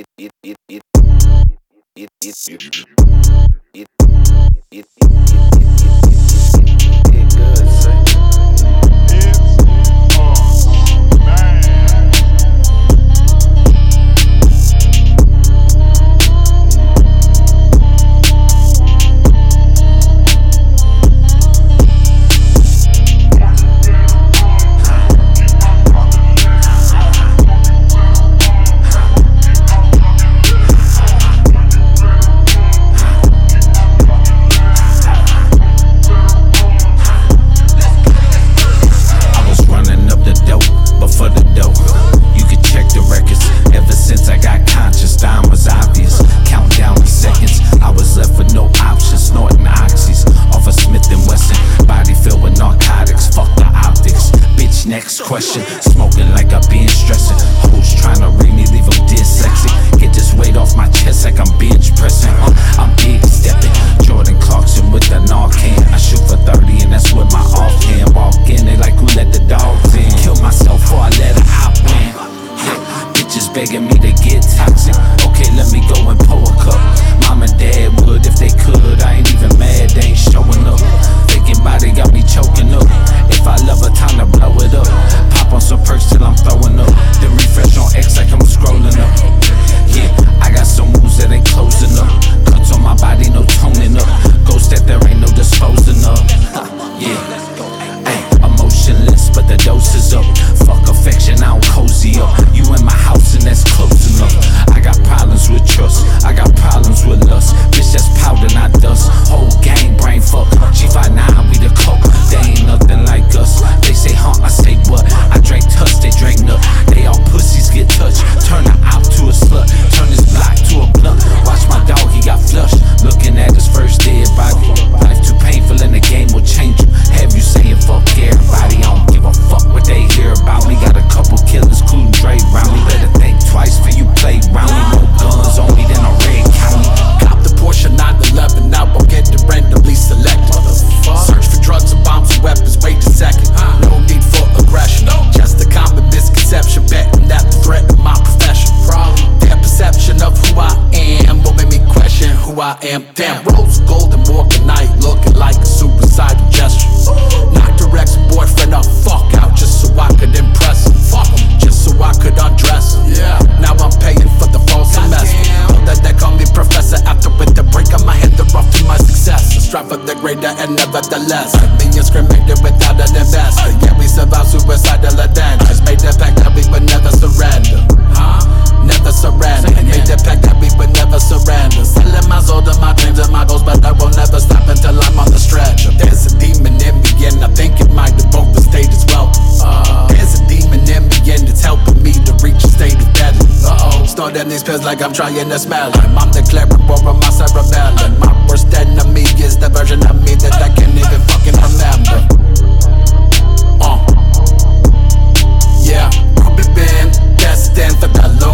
Next question, smoking like I been stressing. Hoes tryna read me, leave them dyslexic. Get this weight off my chest like I'm bench pressing. I'm big stepping, Jordan Clarkson with the Narcan. I shoot for 30 and that's with my offhand. Walk in, they like who let the dogs in. Kill myself before I let her out win. Bitches begging me to get toxic. Okay, let me go and pour a cup. Mom and dad would if they could. I ain't even mad, they ain't showing up. Thinking body got me choking up. If I love her, time to blow it up. Pop on some perks till I'm throwing up. Then refresh on X like I'm scrolling up. Yeah, I got some moves that ain't closing up. Cuts on my body, no toning up. Ghost that there ain't no disposing of. Yeah, ay, emotionless, but the dose is up. Fuck affection, I don't cozy up. You in my house and that's close enough. I got problems with trust, I got problems with lust. Bitch, that's powder, not dust. Whole gang brain fuck. G59, we the coke. They ain't nothing like us. They say I say what? I drank touch, they drank nut. They all pussies get touched. Turn her out to a slut. Turn this block to a blunt. Watch my dog, he got flushed. Looking at his first dead body. Life too painful and the game will change you. Have you saying fuck everybody? I don't give a fuck what they hear about me. Got a couple killers, including Dre round me. Better think twice for you play round me. No guns on me, then a red county. Cop the Porsche 911, now I'll get it randomly selected. Search for drugs and bombs and weapons, wait a second. No need for aggression, just a common misconception. Betting that the threat of my profession. Their perception of who I am will make me question who I am. Damn, rose gold and Morganite looking like a suicidal gesture. Knocked her ex-boyfriend up, fuck out just so I could impress him. Fuck him, just so I could undress him. Now I'm paying for the fall semester. Know that they call me professor after with the break on my head, the rough to my success. Strive for the greater and nevertheless millions cremated without an investor. Yeah, we survive suicidal adventures. Made the pact that we would never surrender. Never surrender. Made the pact that we would never surrender. Selling my soul to my dreams and my goals, but I will never stop until I'm on the stretcher. There's a demon in me and I think it might have broke the state as well. There's a demon in me and it's helping me to reach a state of deadly. Snorting these pills like I'm trying to smell them. I'm declaring war on my cerebellum. My worst enemy is the version of me that I can't even fucking remember. Yeah, probably been destined for the Lord.